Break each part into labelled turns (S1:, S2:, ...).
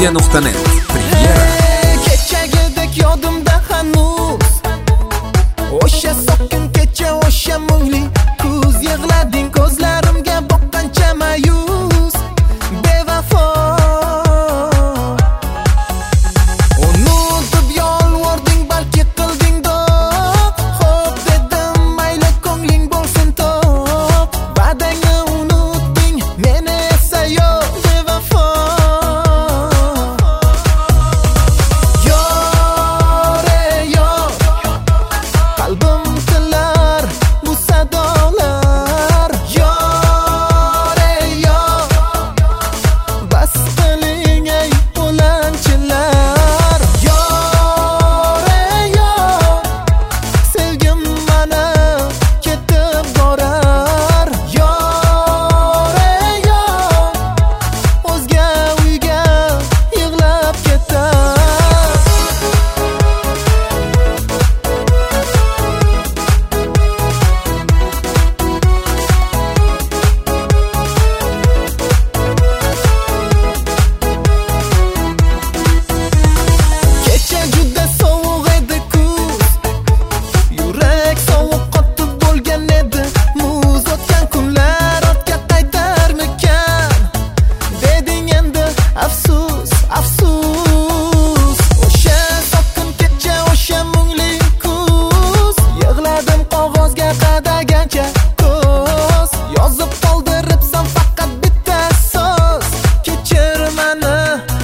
S1: mp3media.net Premyera.
S2: Kechagidek yodimda hanuz o'sha sokin kecha, o'sha mungli kuz. Yig'lading ko'zlarimga boqqancha mayus bevafo. Unutib yolvording, balki qilding do'q. Xo'p dedim, mayli ko'ngling bo'lsin to'q. Va'dangni unutding, meni esa yo'q bevafo. Qalbim tilar bu sadolar. Yor ey yor, bas qiling ey qo'lanchilar. Yor ey yor, sevgim mana ketib borar. Yor ey yor, o'zga uyga yig'lab ketar. Kecha juda sovuq edi kuz, yurak sovuq qotib bo'lgan edi. Muz o'tgan kunlar ortga qaytarmikan deding endi, afsus afsus. O'sha sokin kecha, o'sha mungli kuz. Yig'ladim qog'ozga qadagancha ko'z. Yozib qoldiribsan faqat bitta so'z: kechir mani,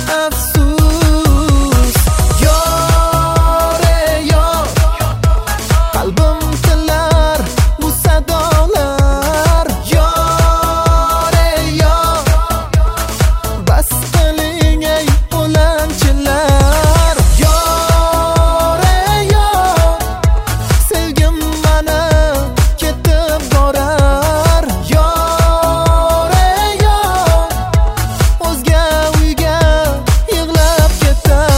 S2: afsus. Yor ey yor, qalbim tilar bu sadolar. Yor ey yor, bas qiling ey qo'lanchilar. Yor ey yor, sevgim mana ketib borar. Yor ey yor, o'zga uyga yig'lab ketar.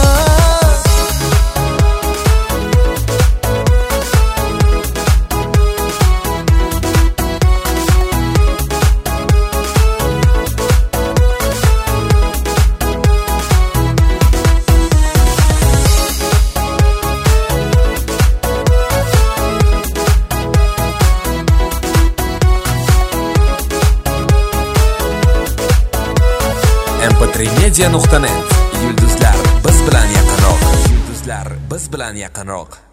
S1: mp3media.net. Yulduzlar biz bilan yaqinroq. Yulduzlar biz bilan yaqinroq.